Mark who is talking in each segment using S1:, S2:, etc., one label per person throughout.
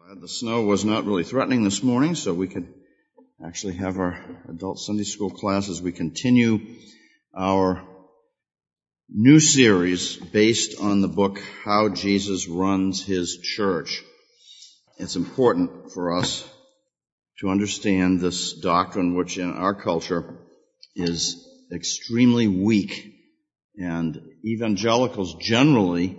S1: The snow was not really threatening this morning, so we could actually have our adult Sunday school class as we continue our new series based on the book, How Jesus Runs His Church. It's important for us to understand this doctrine, which in our culture is extremely weak, and evangelicals generally,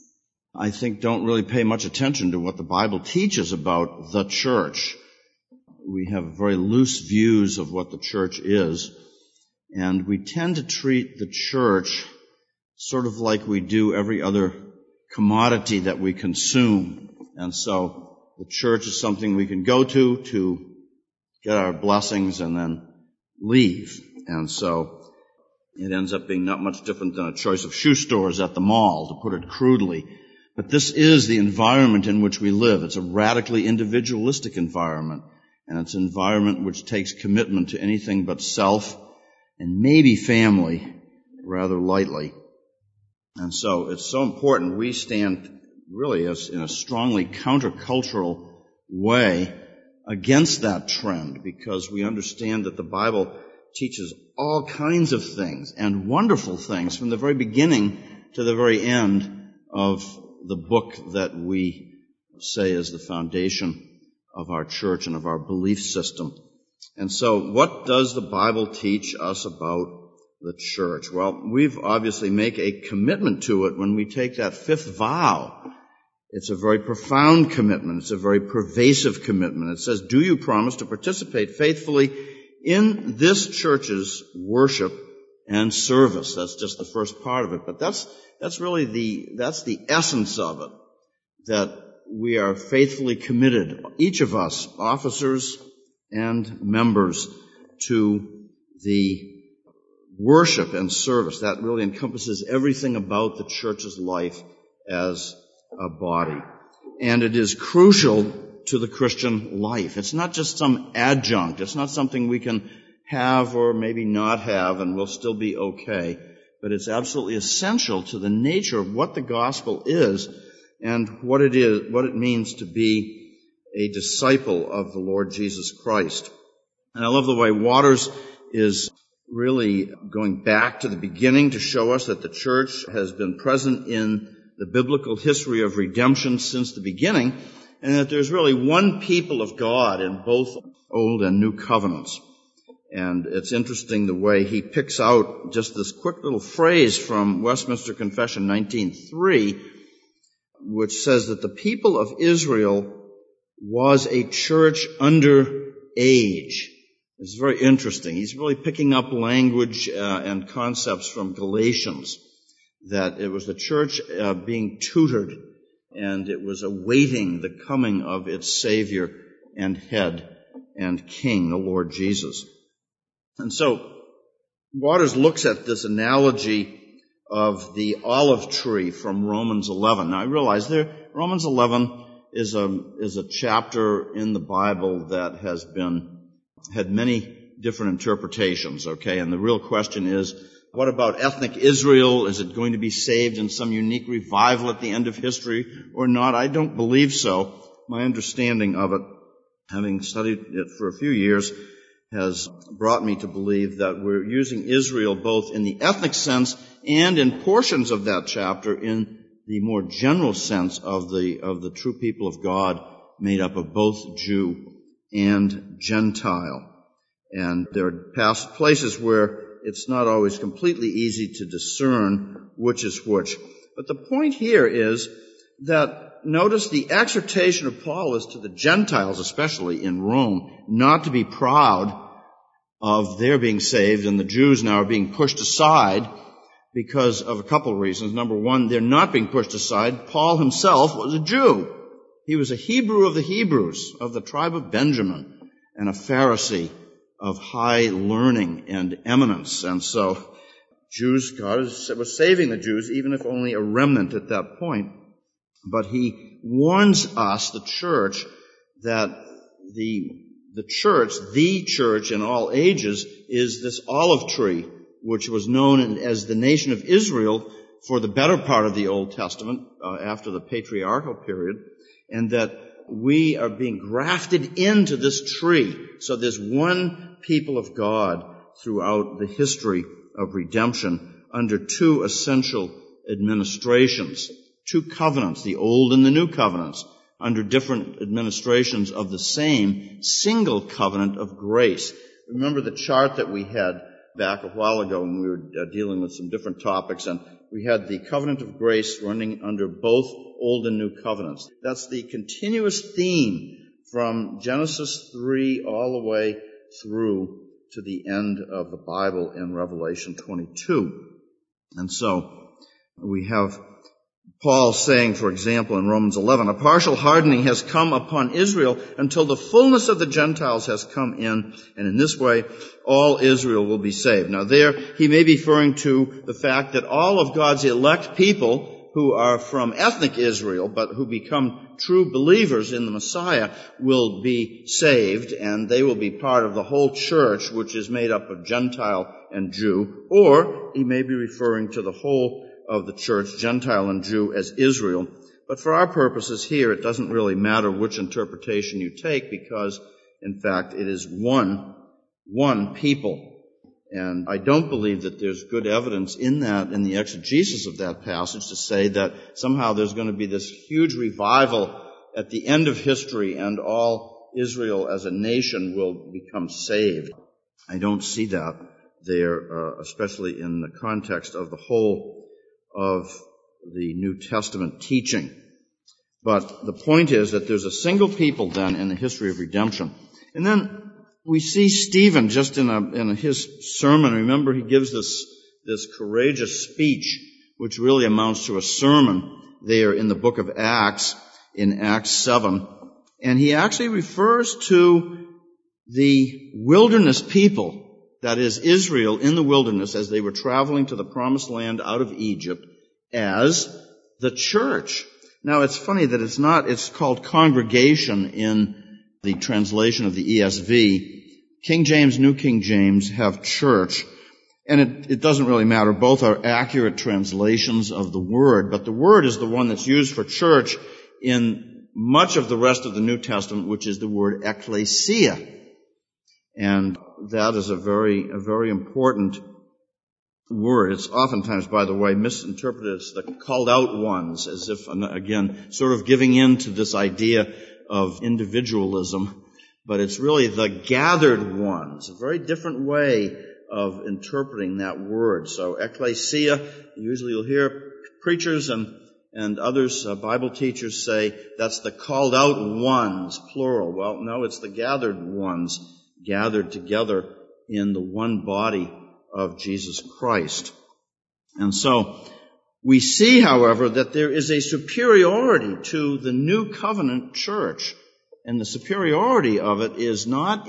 S1: I think, don't really pay much attention to what the Bible teaches about the church. We have very loose views of what the church is, and we tend to treat the church sort of like we do every other commodity that we consume. And so the church is something we can go to get our blessings and then leave. And so it ends up being not much different than a choice of shoe stores at the mall, to put it crudely. But this is the environment in which we live. It's a radically individualistic environment, and it's an environment which takes commitment to anything but self and maybe family rather lightly. And so it's so important we stand really in a strongly countercultural way against that trend, because we understand that the Bible teaches all kinds of things and wonderful things from the very beginning to the very end of the book that we say is the foundation of our church and of our belief system. And so what does the Bible teach us about the church? Well, we've obviously make a commitment to it when we take that fifth vow. It's a very profound commitment. It's a very pervasive commitment. It says, do you promise to participate faithfully in this church's worship and service? That's just the first part of it. But that's really the essence of it, that we are faithfully committed, each of us, officers and members, to the worship and service. That really encompasses everything about the church's life as a body. And it is crucial to the Christian life. It's not just some adjunct. It's not something we can have or maybe not have and we'll still be okay. But it's absolutely essential to the nature of what the gospel is and what it means to be a disciple of the Lord Jesus Christ. And I love the way Waters is really going back to the beginning to show us that the church has been present in the biblical history of redemption since the beginning, and that there's really one people of God in both Old and New Covenants. And it's interesting the way he picks out just this quick little phrase from Westminster Confession 19:3, which says that the people of Israel was a church under age. It's very interesting. He's really picking up language and concepts from Galatians, that it was the church being tutored, and it was awaiting the coming of its Savior and Head and King, the Lord Jesus. And so Waters looks at this analogy of the olive tree from Romans 11. Now I realize Romans 11 is a chapter in the Bible that had many different interpretations, okay? And the real question is, what about ethnic Israel? Is it going to be saved in some unique revival at the end of history or not? I don't believe so. My understanding of it, having studied it for a few years, has brought me to believe that we're using Israel both in the ethnic sense and in portions of that chapter in the more general sense of the true people of God, made up of both Jew and Gentile. And there are places where it's not always completely easy to discern which is which. But the point here is that, notice the exhortation of Paul is to the Gentiles, especially in Rome, not to be proud of their being saved, and the Jews now are being pushed aside because of a couple of reasons. Number one, they're not being pushed aside. Paul himself was a Jew. He was a Hebrew of the Hebrews, of the tribe of Benjamin, and a Pharisee of high learning and eminence. And so God was saving the Jews, even if only a remnant at that point. But he warns us, the church, that the church in all ages is this olive tree, which was known as the nation of Israel for the better part of the Old Testament, after the patriarchal period, and that we are being grafted into this tree. So there's one people of God throughout the history of redemption under two essential administrations, two covenants, the old and the new covenants, under different administrations of the same single covenant of grace. Remember the chart that we had back a while ago when we were dealing with some different topics, and we had the covenant of grace running under both old and new covenants. That's the continuous theme from Genesis 3 all the way through to the end of the Bible in Revelation 22. And so we have Paul saying, for example, in Romans 11, a partial hardening has come upon Israel until the fullness of the Gentiles has come in, and in this way all Israel will be saved. Now there, he may be referring to the fact that all of God's elect people who are from ethnic Israel, but who become true believers in the Messiah, will be saved, and they will be part of the whole church, which is made up of Gentile and Jew. Or he may be referring to the whole of the church, Gentile and Jew, as Israel. But for our purposes here, it doesn't really matter which interpretation you take, because, in fact, it is one people. And I don't believe that there's good evidence in that, in the exegesis of that passage, to say that somehow there's going to be this huge revival at the end of history and all Israel as a nation will become saved. I don't see that there, especially in the context of the whole of the New Testament teaching. But the point is that there's a single people then in the history of redemption. And then we see Stephen just in his sermon. Remember, he gives this courageous speech, which really amounts to a sermon there in the book of Acts, in Acts 7. And he actually refers to the wilderness people, that is Israel in the wilderness as they were traveling to the promised land out of Egypt, as the church. Now, it's funny that it's called congregation in the translation of the ESV. King James, New King James have church, and it doesn't really matter. Both are accurate translations of the word, but the word is the one that's used for church in much of the rest of the New Testament, which is the word ecclesia. And that is a very important word. It's oftentimes, by the way, misinterpreted as the called out ones, as if, again, sort of giving in to this idea of individualism. But it's really the gathered ones, a very different way of interpreting that word. So ecclesia, usually you'll hear preachers and others, Bible teachers say that's the called out ones, plural. Well, no, it's the gathered ones, gathered together in the one body of Jesus Christ. And so we see, however, that there is a superiority to the new covenant church. And the superiority of it is not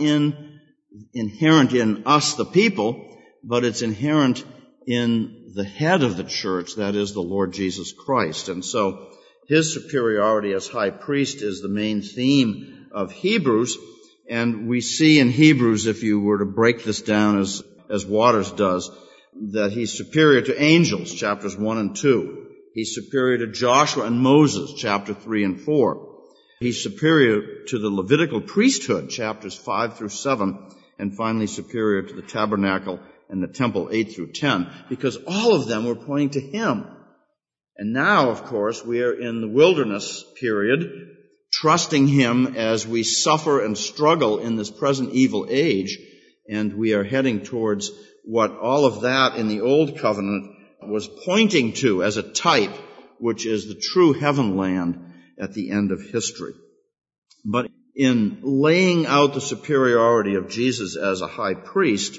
S1: inherent in us, the people, but it's inherent in the head of the church, that is the Lord Jesus Christ. And so his superiority as high priest is the main theme of Hebrews. And we see in Hebrews, if you were to break this down as Waters does, that he's superior to angels, chapters 1 and 2. He's superior to Joshua and Moses, chapter 3 and 4. He's superior to the Levitical priesthood, chapters 5 through 7, and finally superior to the tabernacle and the temple, 8 through 10, because all of them were pointing to him. And now, of course, we are in the wilderness period, trusting him as we suffer and struggle in this present evil age, and we are heading towards what all of that in the Old Covenant was pointing to as a type, which is the true heaven land at the end of history. But in laying out the superiority of Jesus as a high priest,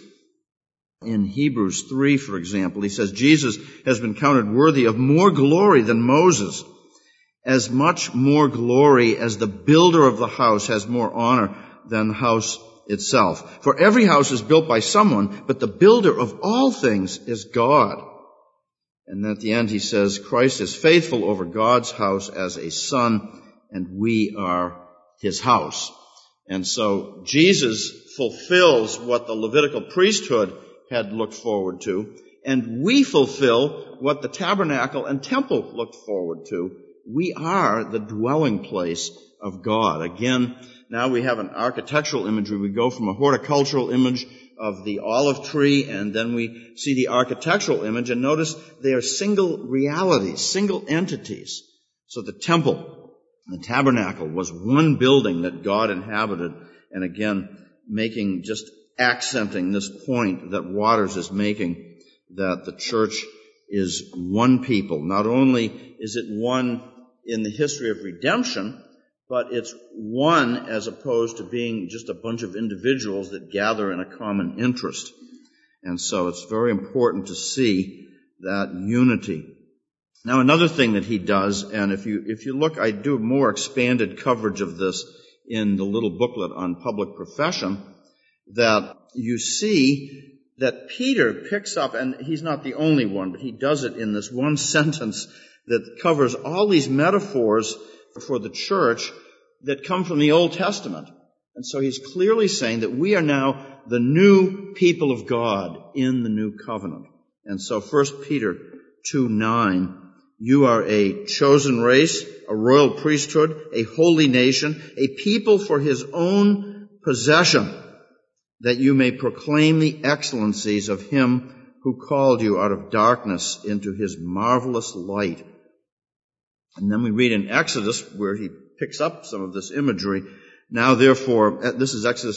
S1: in Hebrews 3, for example, he says, Jesus has been counted worthy of more glory than Moses, as much more glory as the builder of the house has more honor than the house itself. For every house is built by someone, but the builder of all things is God. And at the end he says, Christ is faithful over God's house as a son, and we are his house. And so Jesus fulfills what the Levitical priesthood had looked forward to, and we fulfill what the tabernacle and temple looked forward to we are the dwelling place of God. Again, now we have an architectural imagery. We go from a horticultural image of the olive tree, and then we see the architectural image, and notice they are single realities, single entities. So the temple, the tabernacle, was one building that God inhabited, and again, accenting this point that Waters is making, that the church is one people. Not only is it one in the history of redemption, but it's one as opposed to being just a bunch of individuals that gather in a common interest. And so it's very important to see that unity. Now, another thing that he does, and if you look, I do more expanded coverage of this in the little booklet on public profession, that you see that Peter picks up, and he's not the only one, but he does it in this one sentence that covers all these metaphors for the church that come from the Old Testament. And so he's clearly saying that we are now the new people of God in the new covenant. And so 1 Peter 2:9, you are a chosen race, a royal priesthood, a holy nation, a people for his own possession, that you may proclaim the excellencies of him who called you out of darkness into his marvelous light. And then we read in Exodus, where he picks up some of this imagery. Now therefore, this is Exodus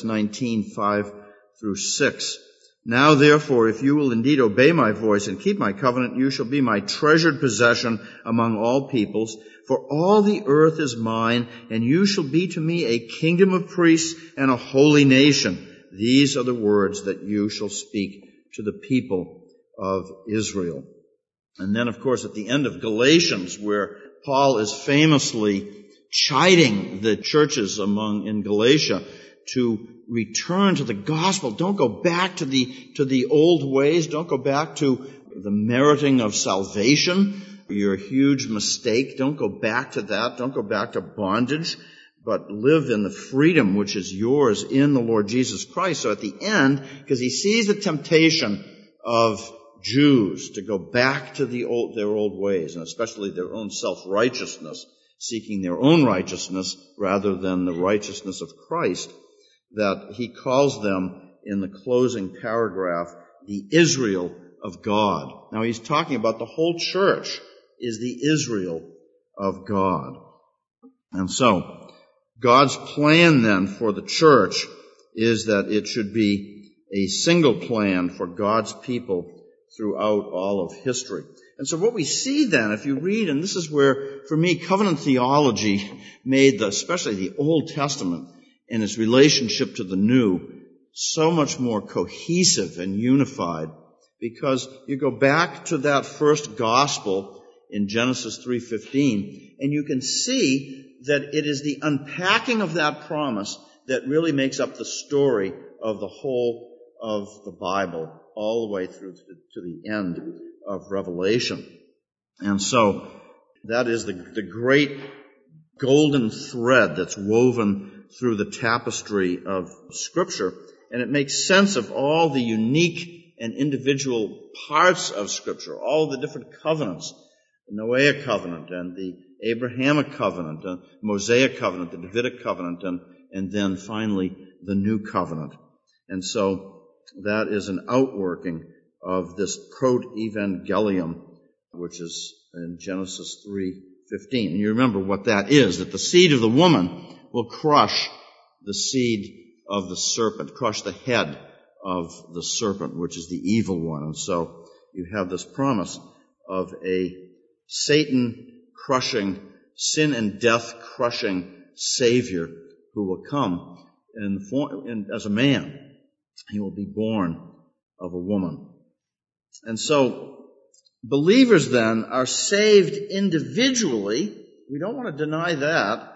S1: 19:5-6. Now therefore, if you will indeed obey my voice and keep my covenant, you shall be my treasured possession among all peoples. For all the earth is mine, and you shall be to me a kingdom of priests and a holy nation. These are the words that you shall speak to the people of Israel. And then, of course, at the end of Galatians, where Paul is famously chiding the churches in Galatia to return to the gospel. Don't go back to the old ways. Don't go back to the meriting of salvation. You're a huge mistake. Don't go back to that. Don't go back to bondage, but live in the freedom which is yours in the Lord Jesus Christ. So at the end, because he sees the temptation of Jews to go back to their old ways, and especially their own self-righteousness, seeking their own righteousness rather than the righteousness of Christ, that he calls them in the closing paragraph the Israel of God. Now he's talking about the whole church is the Israel of God. And so God's plan then for the church is that it should be a single plan for God's people throughout all of history. And so what we see then, if you read, and this is where, for me, covenant theology made especially the Old Testament and its relationship to the New so much more cohesive and unified, because you go back to that first gospel in Genesis 3:15, and you can see that it is the unpacking of that promise that really makes up the story of the whole of the Bible, all the way through to the end of Revelation. And so that is the great golden thread that's woven through the tapestry of Scripture, and it makes sense of all the unique and individual parts of Scripture, all the different covenants, the Noahic covenant and the Abrahamic covenant, the Mosaic covenant, the Davidic covenant, and then finally the new covenant. And so that is an outworking of this proto-evangelium, which is in Genesis 3:15. And you remember what that is, that the seed of the woman will crush the seed of the serpent, crush the head of the serpent, which is the evil one. And so you have this promise of a Satan-crushing, sin and death-crushing Savior who will come as a man. He will be born of a woman. And so believers then are saved individually. We don't want to deny that,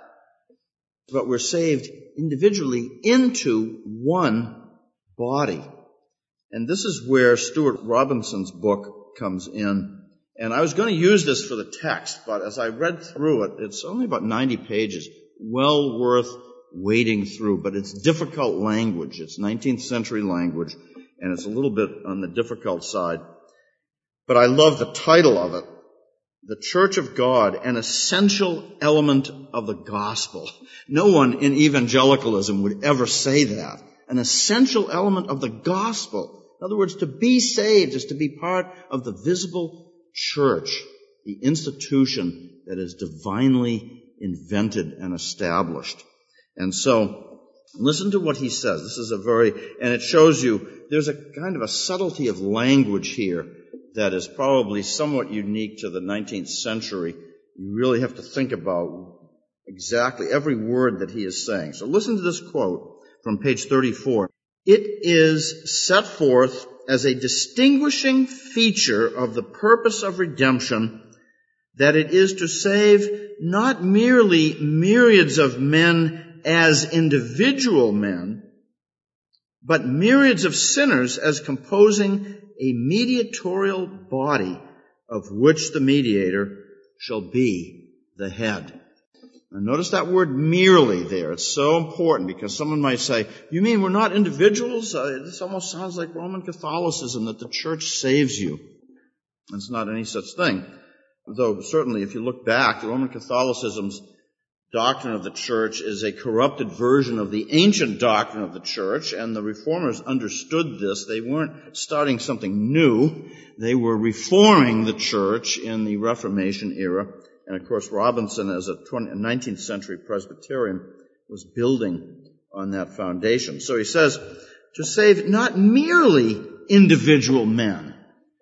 S1: but we're saved individually into one body. And this is where Stuart Robinson's book comes in. And I was going to use this for the text, but as I read through it, it's only about 90 pages, well worth wading through, but it's difficult language. It's 19th century language, and it's a little bit on the difficult side. But I love the title of it, the church of God, an essential element of the gospel. No one in evangelicalism would ever say that. An essential element of the gospel. In other words, to be saved is to be part of the visible church, the institution that is divinely invented and established. And so, listen to what he says. This is and it shows you there's a kind of a subtlety of language here that is probably somewhat unique to the 19th century. You really have to think about exactly every word that he is saying. So listen to this quote from page 34. It is set forth as a distinguishing feature of the purpose of redemption that it is to save not merely myriads of men as individual men, but myriads of sinners as composing a mediatorial body of which the mediator shall be the head. Now notice that word merely there. It's so important because someone might say, you mean we're not individuals? This almost sounds like Roman Catholicism, that the church saves you. It's not any such thing. Though certainly if you look back, the Roman Catholicism's doctrine of the church is a corrupted version of the ancient doctrine of the church, and the reformers understood this. They weren't starting something new. They were reforming the church in the Reformation era. And of course, Robinson, as a 19th century Presbyterian, was building on that foundation. So he says, to save not merely individual men.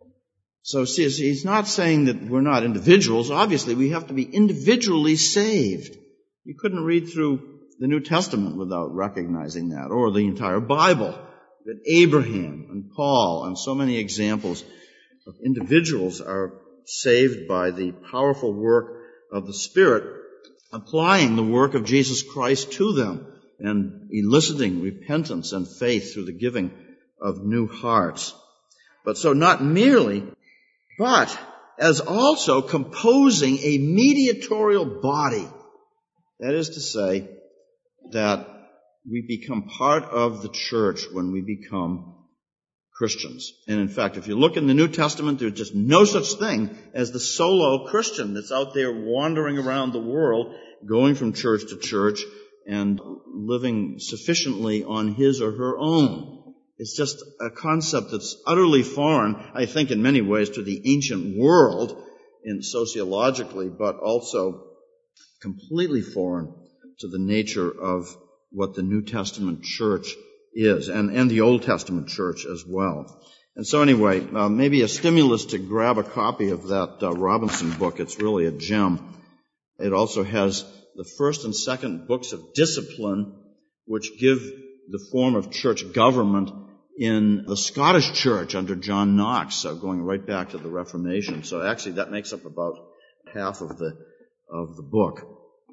S1: So see, he's not saying that we're not individuals. Obviously, we have to be individually saved. You couldn't read through the New Testament without recognizing that, or the entire Bible. That Abraham and Paul and so many examples of individuals are saved by the powerful work of the Spirit, applying the work of Jesus Christ to them and eliciting repentance and faith through the giving of new hearts. But so not merely, but as also composing a mediatorial body. That is to say, that we become part of the church when we become Christians. And in fact, if you look in the New Testament, there's just no such thing as the solo Christian that's out there wandering around the world, going from church to church and living sufficiently on his or her own. It's just a concept that's utterly foreign, I think, in many ways to the ancient world in sociologically, but also completely foreign to the nature of what the New Testament church is, and the Old Testament church as well. And so anyway, maybe a stimulus to grab a copy of that Robinson book. It's really a gem. It also has the first and second books of discipline, which give the form of church government in the Scottish church under John Knox, so going right back to the Reformation. So actually that makes up about half of the book.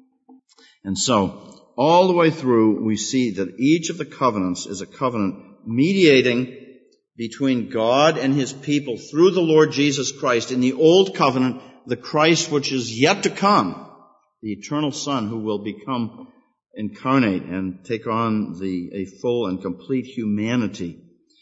S1: And so, all the way through, we see that each of the covenants is a covenant mediating between God and His people through the Lord Jesus Christ. In the Old Covenant, the Christ which is yet to come, the eternal Son who will become incarnate and take on a full and complete humanity.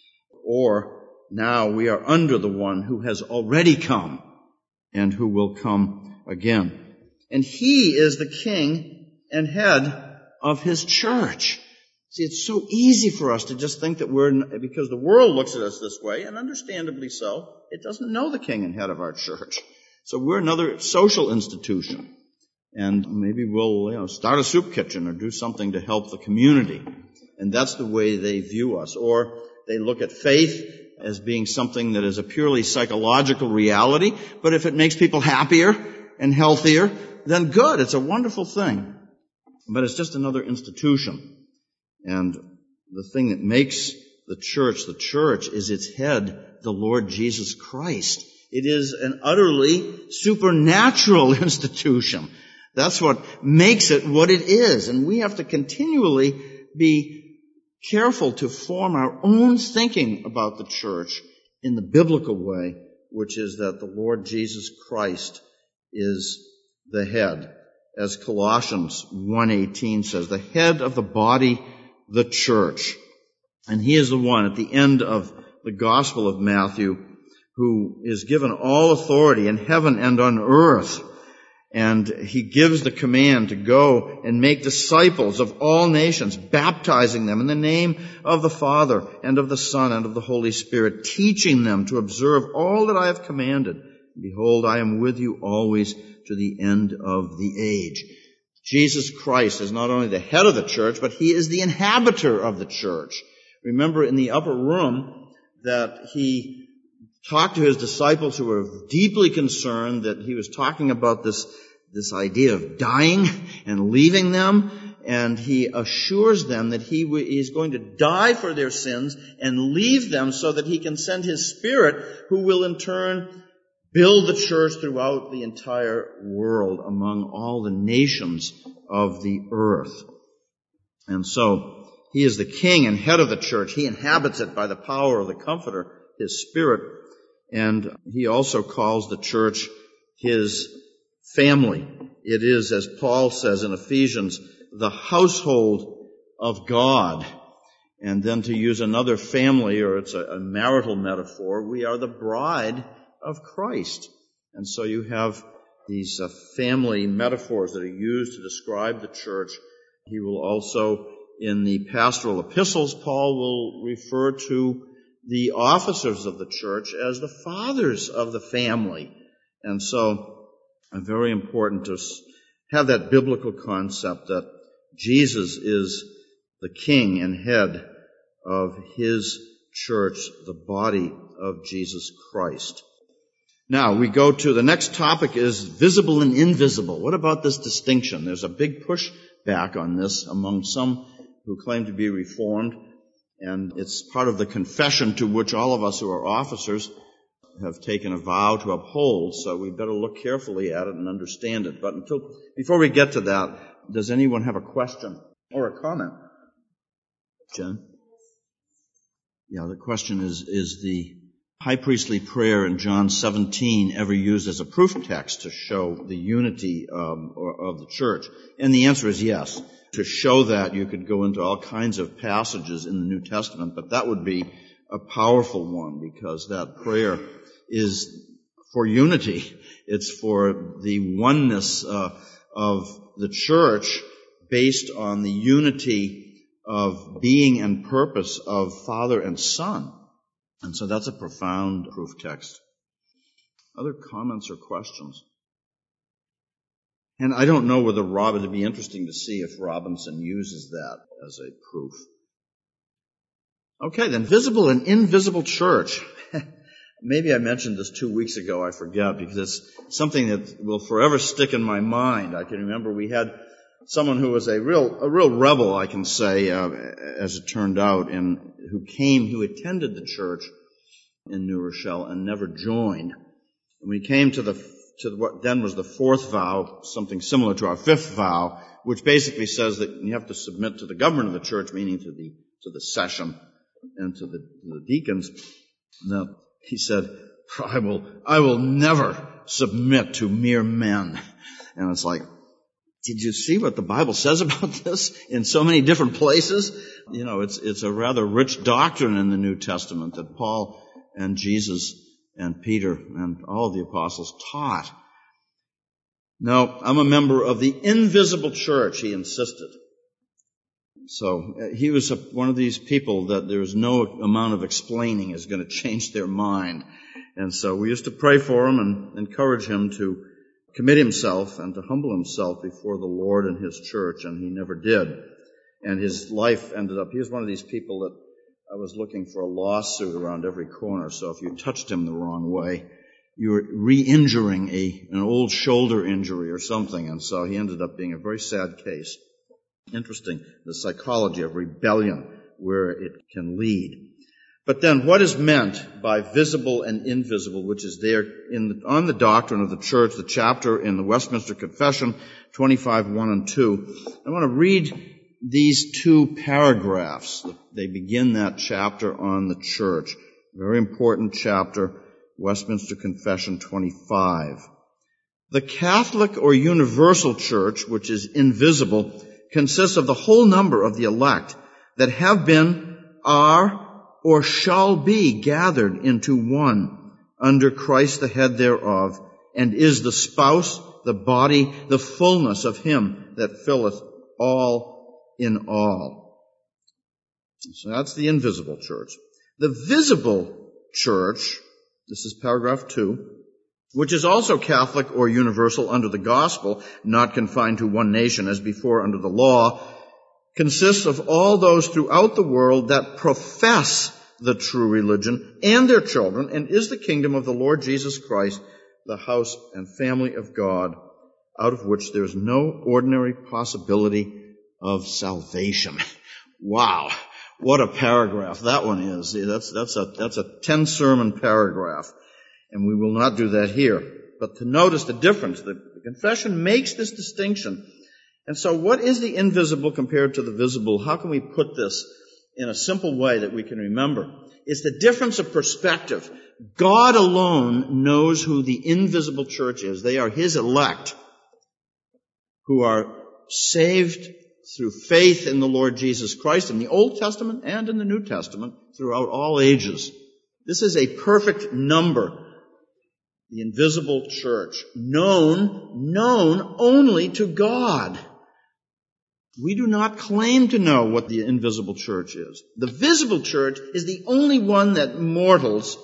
S1: Or now we are under the one who has already come and who will come again. And He is the King and head of His church. See, it's so easy for us to just think that because the world looks at us this way, and understandably so, it doesn't know the King and head of our church. So we're another social institution. And maybe we'll, start a soup kitchen or do something to help the community. And that's the way they view us. Or they look at faith as being something that is a purely psychological reality, but if it makes people happier and healthier, then good. It's a wonderful thing. But it's just another institution. And the thing that makes the church is its head, the Lord Jesus Christ. It is an utterly supernatural institution. That's what makes it what it is. And we have to continually be careful to form our own thinking about the church in the biblical way, which is that the Lord Jesus Christ is the head. As Colossians 1:18 says, the head of the body, the church. And He is the one at the end of the Gospel of Matthew who is given all authority in heaven and on earth. And he gives the command to go and make disciples of all nations, baptizing them in the name of the Father and of the Son and of the Holy Spirit, teaching them to observe all that I have commanded. Behold, I am with you always to the end of the age. Jesus Christ is not only the head of the church, but he is the inhabitor of the church. Remember in the upper room that he talked to his disciples who were deeply concerned that he was talking about this idea of dying and leaving them, and he assures them that he is going to die for their sins and leave them so that he can send his Spirit, who will in turn build the church throughout the entire world among all the nations of the earth. And so he is the king and head of the church. He inhabits it by the power of the Comforter, his Spirit. And he also calls the church his family. It is, as Paul says in Ephesians, the household of God. And then to use another family, or it's a marital metaphor, we are the bride of Christ. And so you have these family metaphors that are used to describe the church. He will also, in the pastoral epistles, Paul will refer to the officers of the church as the fathers of the family. And so, very important to have that biblical concept that Jesus is the king and head of his church, the body of Jesus Christ. Now, we go to the next topic is visible and invisible. What about this distinction? There's a big pushback on this among some who claim to be Reformed, and it's part of the confession to which all of us who are officers have taken a vow to uphold, so we better look carefully at it and understand it. But before we get to that, does anyone have a question or a comment? Jen? Yeah, the question is the high priestly prayer in John 17 ever used as a proof text to show the unity of the church? And the answer is yes. To show that, you could go into all kinds of passages in the New Testament, but that would be a powerful one because that prayer is for unity. It's for the oneness of the church based on the unity of being and purpose of Father and Son. And so that's a profound proof text. Other comments or questions? And I don't know whether it'd be interesting to see if Robinson uses that as a proof. Okay, then visible and invisible church. Maybe I mentioned this 2 weeks ago, I forget, because it's something that will forever stick in my mind. I can remember we had someone who was a real rebel, I can say, as it turned out, and who attended the church in New Rochelle and never joined. And we came to what then was the fourth vow, something similar to our fifth vow, which basically says that you have to submit to the government of the church, meaning to the session and to the deacons. Now, he said, I will never submit to mere men. And it's like, did you see what the Bible says about this in so many different places? You know, it's a rather rich doctrine in the New Testament that Paul and Jesus and Peter and all the apostles taught. No, I'm a member of the invisible church, he insisted. So he was one of these people that there is no amount of explaining is going to change their mind. And so we used to pray for him and encourage him to commit himself and to humble himself before the Lord and his church, and he never did. And his life ended up, he was one of these people that I was looking for a lawsuit around every corner, so if you touched him the wrong way, you were re-injuring an old shoulder injury or something, and so he ended up being a very sad case. Interesting, the psychology of rebellion, where it can lead. But then what is meant by visible and invisible, which is there on the doctrine of the church, the chapter in the Westminster Confession, 25:1 and 2. I want to read these two paragraphs. They begin that chapter on the church. Very important chapter, Westminster Confession 25. The Catholic or universal church, which is invisible, consists of the whole number of the elect that have been, are, or shall be gathered into one under Christ the head thereof, and is the spouse, the body, the fullness of him that filleth all in all. So that's the invisible church. The visible church, this is paragraph 2, which is also Catholic or universal under the gospel, not confined to one nation as before under the law, consists of all those throughout the world that profess the true religion and their children, and is the kingdom of the Lord Jesus Christ, the house and family of God, out of which there is no ordinary possibility of salvation. Wow, what a paragraph that one is. That's a 10-sermon paragraph, and we will not do that here. But to notice the difference, the confession makes this distinction. And so what is the invisible compared to the visible? How can we put this in a simple way that we can remember? It's the difference of perspective. God alone knows who the invisible church is. They are his elect who are saved through faith in the Lord Jesus Christ in the Old Testament and in the New Testament throughout all ages. This is a perfect number. The invisible church, known only to God. We do not claim to know what the invisible church is. The visible church is the only one that mortals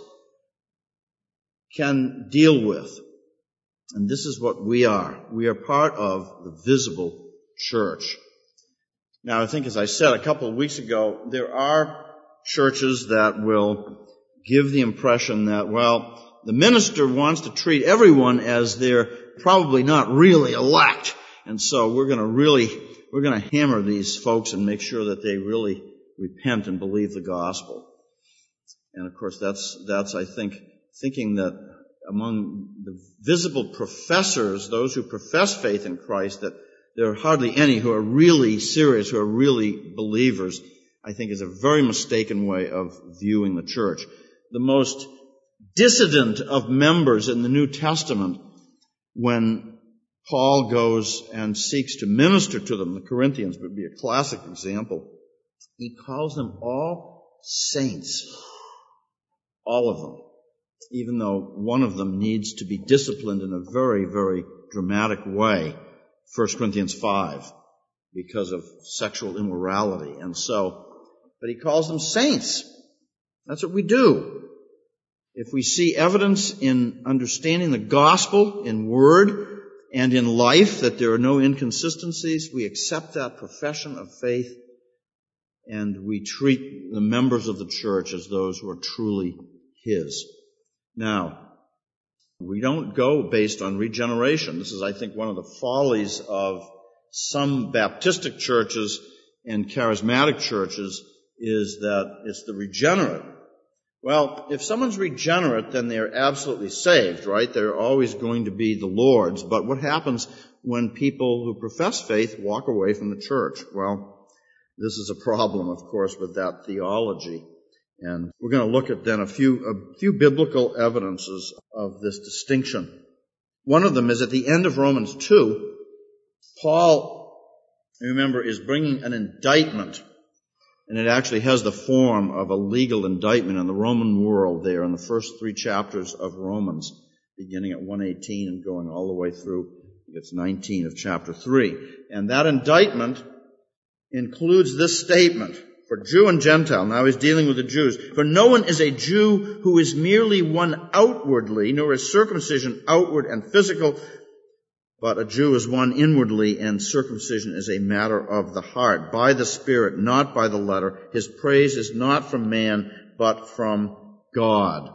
S1: can deal with. And this is what we are. We are part of the visible church. Now, I think, as I said a couple of weeks ago, there are churches that will give the impression that, well, the minister wants to treat everyone as they're probably not really elect. And so we're going to hammer these folks and make sure that they really repent and believe the gospel. And of course, that's I think, thinking that among the visible professors, those who profess faith in Christ, that there are hardly any who are really serious, who are really believers, I think is a very mistaken way of viewing the church. The most dissident of members in the New Testament, when Paul goes and seeks to minister to them, the Corinthians would be a classic example, he calls them all saints. All of them. Even though one of them needs to be disciplined in a very, very dramatic way, 1 Corinthians 5, because of sexual immorality. But he calls them saints. That's what we do. If we see evidence in understanding the gospel, in word and in life, that there are no inconsistencies, we accept that profession of faith and we treat the members of the church as those who are truly his. Now, we don't go based on regeneration. This is, I think, one of the follies of some Baptistic churches and charismatic churches, is that it's the regenerate. Well, if someone's regenerate, then they're absolutely saved, right? They're always going to be the Lord's. But what happens when people who profess faith walk away from the church? Well, this is a problem, of course, with that theology. And we're going to look at then a few biblical evidences of this distinction. One of them is at the end of Romans 2, Paul, remember, is bringing an indictment. And it actually has the form of a legal indictment in the Roman world there in the first 3 chapters of Romans, beginning at 1:18 and going all the way through, it's 19 of chapter 3. And that indictment includes this statement, for Jew and Gentile. Now he's dealing with the Jews. For no one is a Jew who is merely one outwardly, nor is circumcision outward and physical, but a Jew is one inwardly, and circumcision is a matter of the heart, by the Spirit, not by the letter. His praise is not from man, but from God.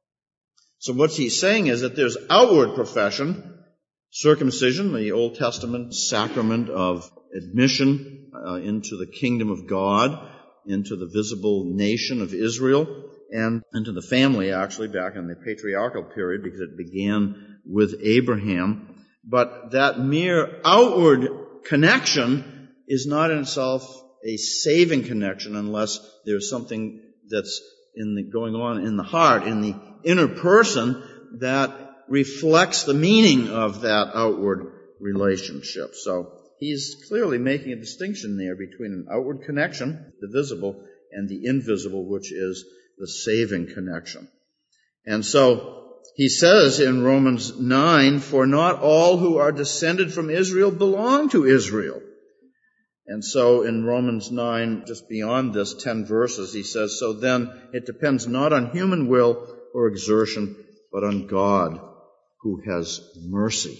S1: So what he's saying is that there's outward profession, circumcision, the Old Testament sacrament of admission into the kingdom of God, into the visible nation of Israel, and into the family, actually, back in the patriarchal period, because it began with Abraham. But that mere outward connection is not in itself a saving connection unless there's something that's going on in the heart, in the inner person, that reflects the meaning of that outward relationship. So he's clearly making a distinction there between an outward connection, the visible, and the invisible, which is the saving connection. And so he says in Romans 9, "For not all who are descended from Israel belong to Israel." And so in Romans 9, just beyond this 10 verses, he says, "So then it depends not on human will or exertion, but on God who has mercy."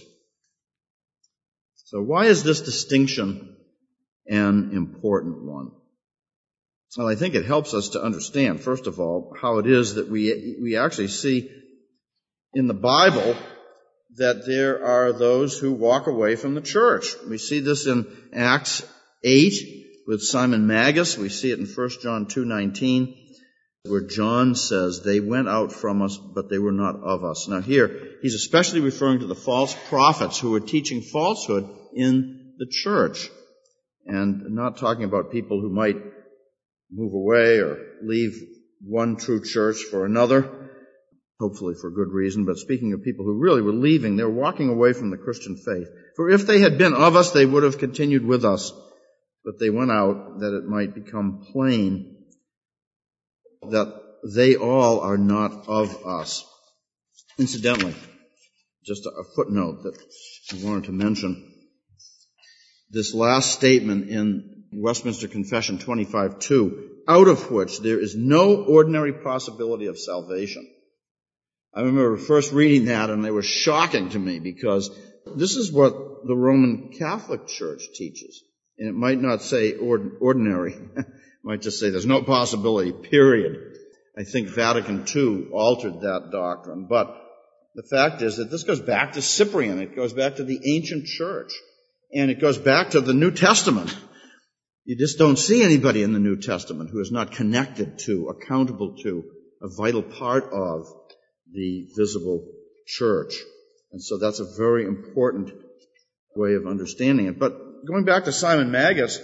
S1: So why is this distinction an important one? Well, I think it helps us to understand, first of all, how it is that we actually see in the Bible that there are those who walk away from the church. We see this in Acts 8 with Simon Magus. We see it in 1 John 2:19, where John says, "They went out from us, but they were not of us." Now here, he's especially referring to the false prophets who were teaching falsehood in the church, and not talking about people who might move away or leave one true church for another, hopefully for good reason, but speaking of people who really were leaving, they were walking away from the Christian faith. "For if they had been of us, they would have continued with us. But they went out that it might become plain that they all are not of us." Incidentally, just a footnote that I wanted to mention. This last statement in Westminster Confession 25:2, "out of which there is no ordinary possibility of salvation." I remember first reading that, and they were shocking to me, because this is what the Roman Catholic Church teaches. And it might not say ordinary. It might just say there's no possibility, period. I think Vatican II altered that doctrine. But the fact is that this goes back to Cyprian. It goes back to the ancient church. And it goes back to the New Testament. You just don't see anybody in the New Testament who is not connected to, accountable to, a vital part of the visible church. And so that's a very important way of understanding it. But going back to Simon Magus,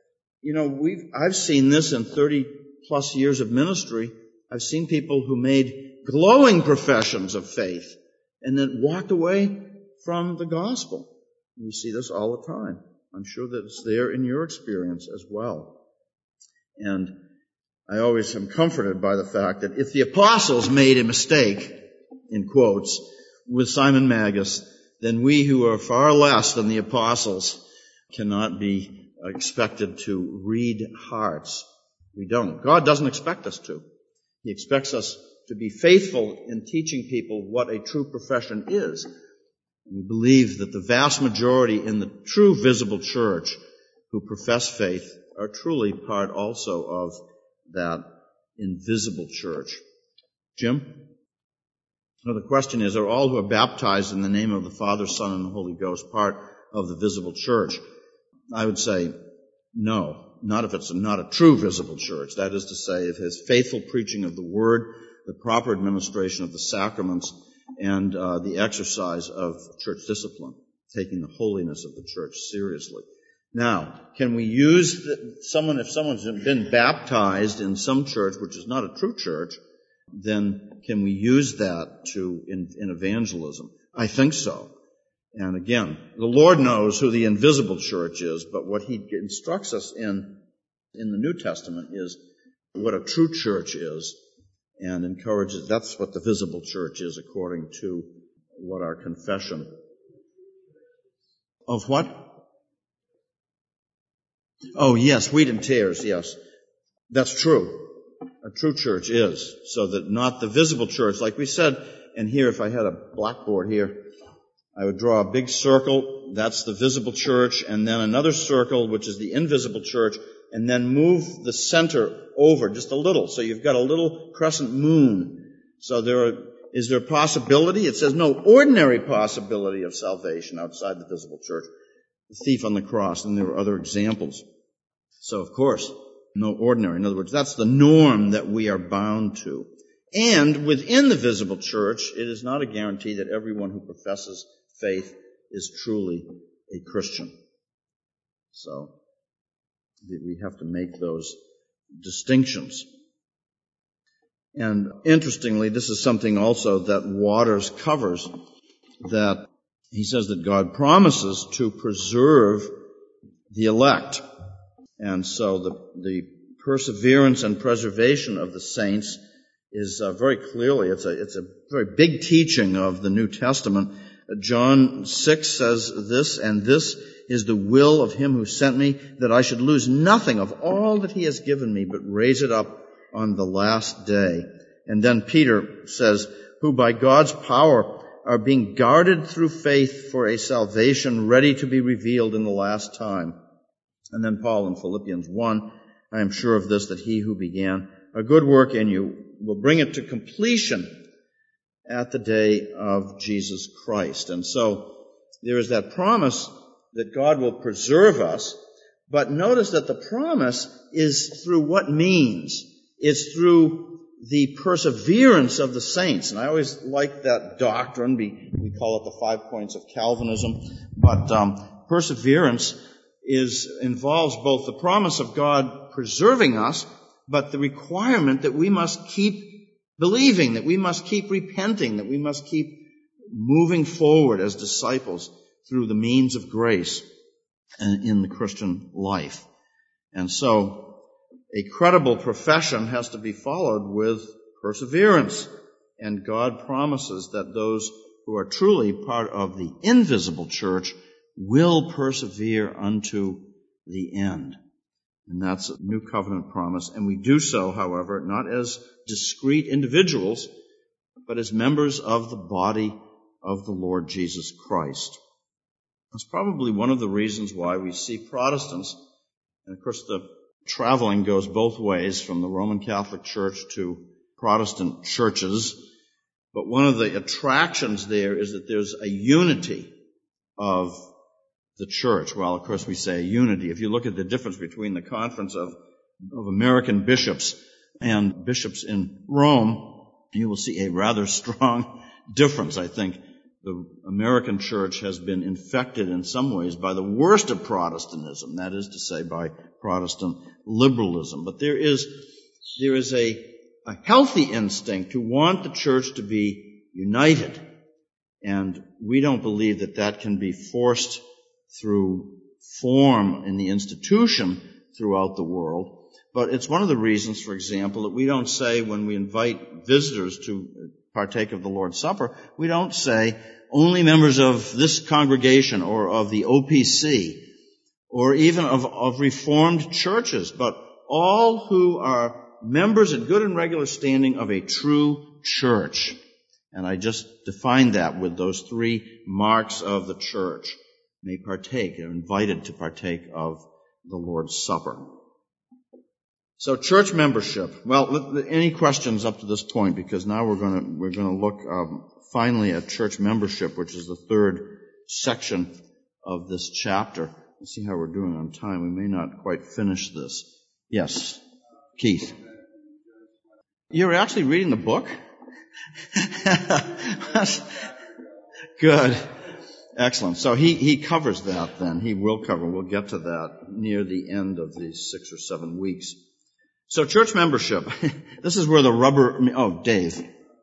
S1: I've seen this in 30 plus years of ministry. I've seen people who made glowing professions of faith and then walked away from the gospel. We see this all the time. I'm sure that it's there in your experience as well. And I always am comforted by the fact that if the apostles made a mistake, in quotes, with Simon Magus, then we who are far less than the apostles cannot be expected to read hearts. We don't. God doesn't expect us to. He expects us to be faithful in teaching people what a true profession is. We believe that the vast majority in the true visible church who profess faith are truly part also of that invisible church. Jim? Now the question is, are all who are baptized in the name of the Father, Son, and the Holy Ghost part of the visible church? I would say no, not if it's not a true visible church. That is to say, if it has faithful preaching of the Word, the proper administration of the sacraments, and the exercise of church discipline, taking the holiness of the church seriously. Now, can we use if someone's been baptized in some church which is not a true church, then can we use that in evangelism? I think so. And again, the Lord knows who the invisible church is, but what He instructs us in the New Testament is what a true church is, and encourages, that's what the visible church is according to what our confession of what? Oh, yes, wheat and tares, yes. That's true. A true church is, so that not the visible church, like we said, and here if I had a blackboard here, I would draw a big circle, that's the visible church, and then another circle, which is the invisible church, and then move the center over just a little. So you've got a little crescent moon. So is there a possibility? It says no ordinary possibility of salvation outside the visible church. The thief on the cross, and there are other examples. So of course, no ordinary. In other words, that's the norm that we are bound to. And within the visible church, it is not a guarantee that everyone who professes faith is truly a Christian. So we have to make those distinctions. And interestingly, this is something also that Waters covers, that he says that God promises to preserve the elect. And so the perseverance and preservation of the saints is very clearly, it's a very big teaching of the New Testament. John 6 says this, and this is the will of him who sent me, that I should lose nothing of all that he has given me, but raise it up on the last day. And then Peter says, who by God's power are being guarded through faith for a salvation ready to be revealed in the last time. And then Paul in Philippians 1, I am sure of this, that he who began a good work in you will bring it to completion at the day of Jesus Christ. And so there is that promise that God will preserve us, but notice that the promise is through what means? It's through the perseverance of the saints. And I always like that doctrine. We call it the 5 points of Calvinism. But perseverance involves both the promise of God preserving us, but the requirement that we must keep believing, that we must keep repenting, that we must keep moving forward as disciples through the means of grace in the Christian life. And so a credible profession has to be followed with perseverance. And God promises that those who are truly part of the invisible church will persevere unto the end. And that's a new covenant promise. And we do so, however, not as discrete individuals, but as members of the body of the Lord Jesus Christ. That's probably one of the reasons why we see Protestants, and of course the traveling goes both ways from the Roman Catholic Church to Protestant churches, but one of the attractions there is that there's a unity of the church. Well, of course we say unity. If you look at the difference between the Conference of American Bishops and bishops in Rome, you will see a rather strong difference. I think the American church has been infected in some ways by the worst of Protestantism, that is to say, by Protestant liberalism. But there is a healthy instinct to want the church to be united. And we don't believe that that can be forced through form in the institution throughout the world. But it's one of the reasons, for example, that we don't say when we invite visitors to partake of the Lord's Supper, we don't say only members of this congregation or of the OPC or even of Reformed churches, but all who are members in good and regular standing of a true church. And I just defined that with those 3 marks of the church. May partake, are invited to partake of the Lord's Supper. So church membership. Well, any questions up to this point? Because now we're going to look finally at church membership, which is the 3rd section of this chapter. Let's see how we're doing on time. We may not quite finish this. Yes, Keith. You're actually reading the book? Good. Excellent. So he covers that then. He will cover. We'll get to that near the end of these 6 or 7 weeks. So church membership. This is where the rubber... Oh, Dave.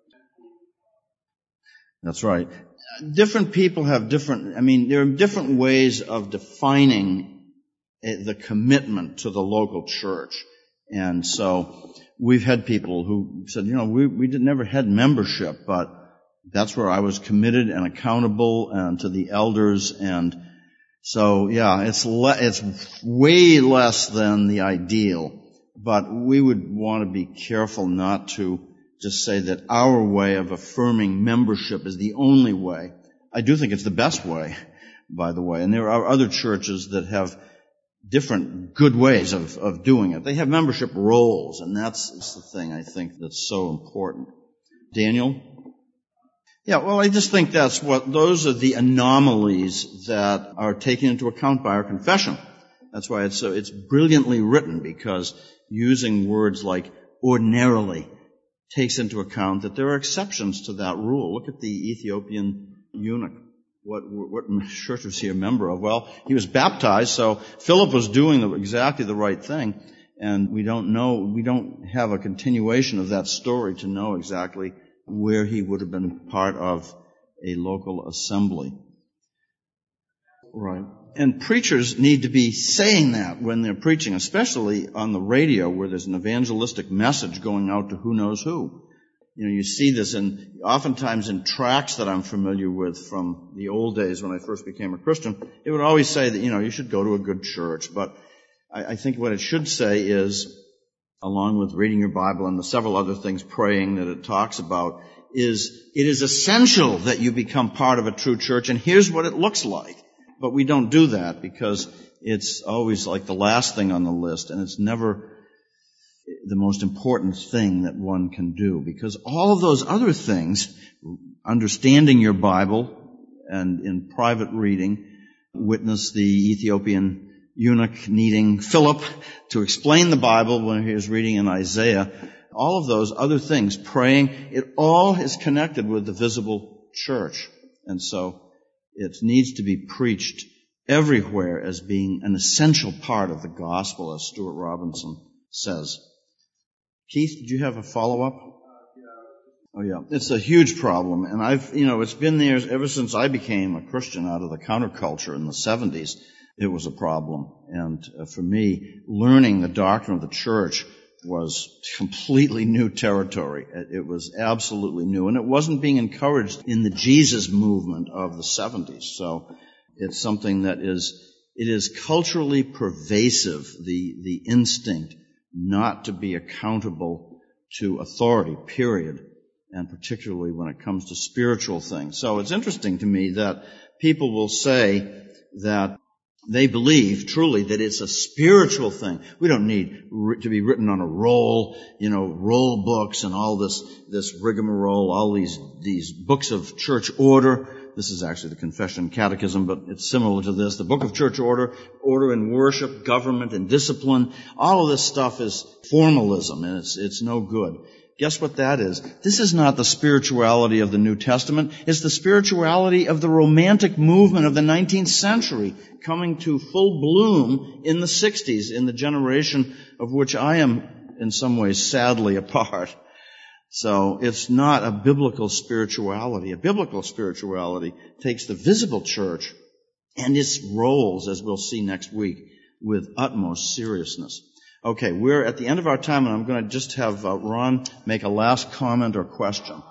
S1: That's right. Different people have there are different ways of defining the commitment to the local church. And so we've had people who said, we never had membership, but that's where I was committed and accountable and to the elders. And so, yeah, it's way less than the ideal. But we would want to be careful not to just say that our way of affirming membership is the only way. I do think it's the best way, by the way. And there are other churches that have different good ways of doing it. They have membership rolls, and that's the thing I think that's so important. Daniel? Yeah, well, I just think those are the anomalies that are taken into account by our confession. That's why it's brilliantly written, because using words like ordinarily takes into account that there are exceptions to that rule. Look at the Ethiopian eunuch. What church was he a member of? Well, he was baptized, so Philip was doing exactly the right thing. And we don't have a continuation of that story to know exactly where he would have been part of a local assembly. Right. And preachers need to be saying that when they're preaching, especially on the radio where there's an evangelistic message going out to who knows who. you see this oftentimes in tracts that I'm familiar with from the old days when I first became a Christian. It would always say that, you should go to a good church. But I think what it should say is, along with reading your Bible and the several other things, praying that it talks about, is it is essential that you become part of a true church, and here's what it looks like. But we don't do that because it's always like the last thing on the list, and it's never the most important thing that one can do, because all of those other things, understanding your Bible and in private reading, witness the Ethiopian eunuch needing Philip to explain the Bible when he was reading in Isaiah, all of those other things, praying, it all is connected with the visible church. And so it needs to be preached everywhere as being an essential part of the gospel, as Stuart Robinson says. Keith, did you have a follow-up? Oh, yeah. It's a huge problem. And it's been there ever since I became a Christian out of the counterculture in the 70s. It was a problem. And for me, learning the doctrine of the church was completely new territory. It was absolutely new. And it wasn't being encouraged in the Jesus movement of the 70s. So it's something that it is culturally pervasive, the instinct not to be accountable to authority, period, and particularly when it comes to spiritual things. So it's interesting to me that people will say that they believe truly that it's a spiritual thing. We don't need to be written on a roll, roll books and all this rigmarole, all these books of church order. This is actually the Confession and Catechism, but it's similar to this. The book of church order in worship, government, and discipline. All of this stuff is formalism, and it's no good. Guess what that is? This is not the spirituality of the New Testament. It's the spirituality of the Romantic movement of the 19th century, coming to full bloom in the 60s, in the generation of which I am, in some ways, sadly a part. So it's not a biblical spirituality. A biblical spirituality takes the visible church and its roles, as we'll see next week, with utmost seriousness. Okay, we're at the end of our time, and I'm going to just have Ron make a last comment or question.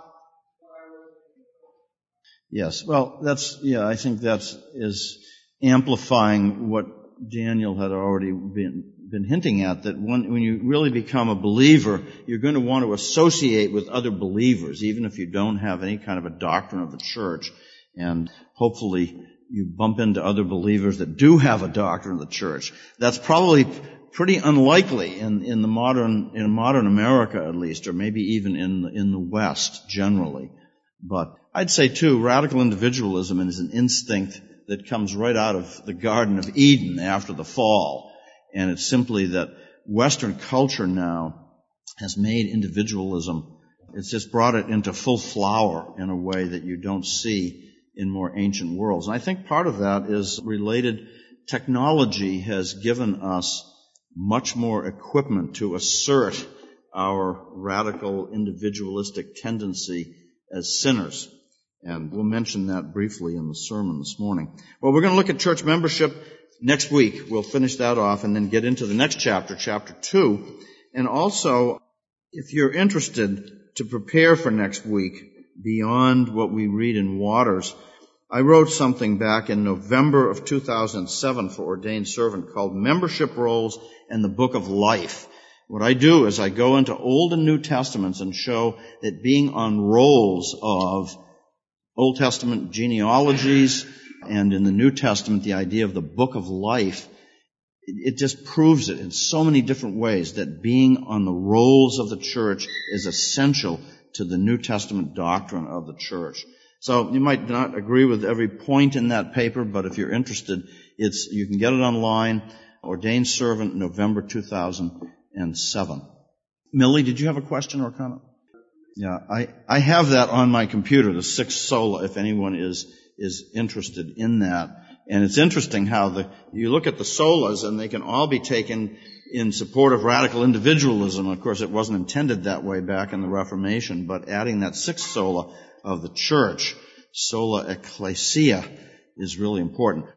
S1: Yes, well, I think that is amplifying what Daniel had already been hinting at, that when you really become a believer, you're going to want to associate with other believers, even if you don't have any kind of a doctrine of the church. And hopefully you bump into other believers that do have a doctrine of the church. That's probably pretty unlikely in modern America, at least, or maybe even in the West generally. But I'd say too, radical individualism is an instinct that comes right out of the Garden of Eden after the fall. And it's simply that Western culture now has made individualism, it's just brought it into full flower in a way that you don't see in more ancient worlds. And I think part of that is related. Technology has given us much more equipment to assert our radical individualistic tendency as sinners. And we'll mention that briefly in the sermon this morning. Well, we're going to look at church membership next week. We'll finish that off and then get into the next chapter, chapter 2. And also, if you're interested to prepare for next week beyond what we read in Waters, I wrote something back in November of 2007 for Ordained Servant called Membership Rolls and the Book of Life. What I do is I go into Old and New Testaments and show that being on rolls of Old Testament genealogies and in the New Testament the idea of the Book of Life, it just proves it in so many different ways that being on the rolls of the church is essential to the New Testament doctrine of the church. So you might not agree with every point in that paper, but if you're interested, you can get it online. Ordained Servant, November 2007. Millie, did you have a question or a comment? Yeah, I have that on my computer, the 6 sola, if anyone is interested in that. And it's interesting how you look at the solas and they can all be taken in support of radical individualism. Of course, it wasn't intended that way back in the Reformation, but adding that 6th sola of the church, sola ecclesia, is really important.